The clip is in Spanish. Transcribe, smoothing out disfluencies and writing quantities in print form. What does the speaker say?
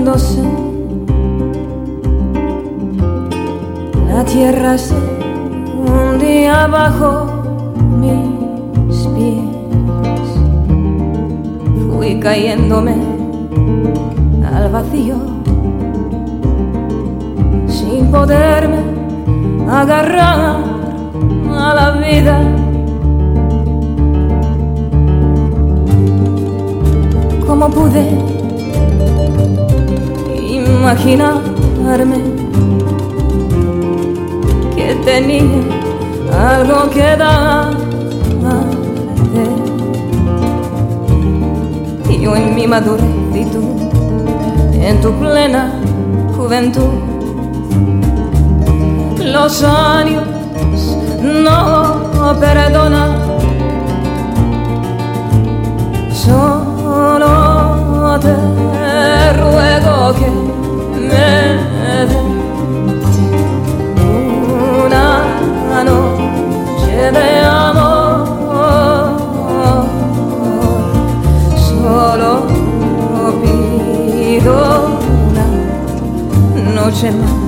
hundiéndose, la tierra se hundía bajo mis pies. Fui cayéndome al vacío sin poderme agarrar a la vida. ¿Cómo pude imaginarme que tenía algo que darte? Y yo en mi madurez y tú en tu plena juventud. Los años no perdonan, solo te ruego que me des una noche de amor. Solo pido una noche más